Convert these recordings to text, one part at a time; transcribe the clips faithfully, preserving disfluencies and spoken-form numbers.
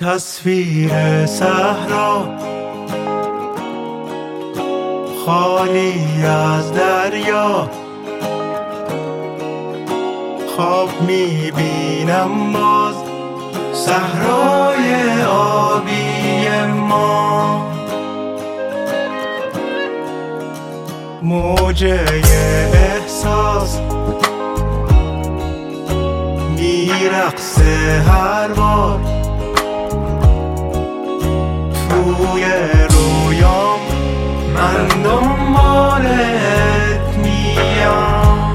تصویر صحرا خالی از دریا، خواب میبینم باز صحرای آبی ما. موجه احساس میرقصه هر بار توی رویام، من دنبالت میام.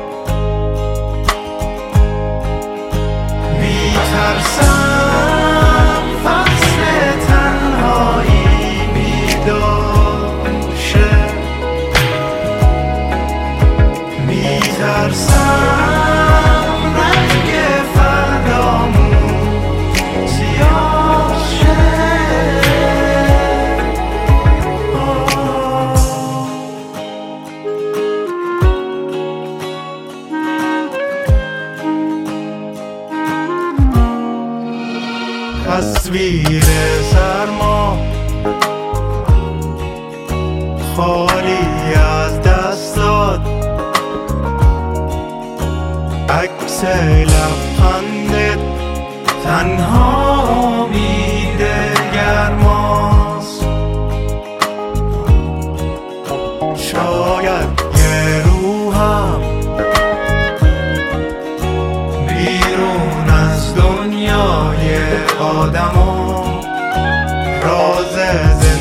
میترسم فصل تنهایی بیدار شه، میترسم رنگ فردامون سیاه شه. تصویر سرما خالی از دستات، عکس لبخندت تنها امیده گرماست. شاید یه روحم بیرون از دنیای آدما راز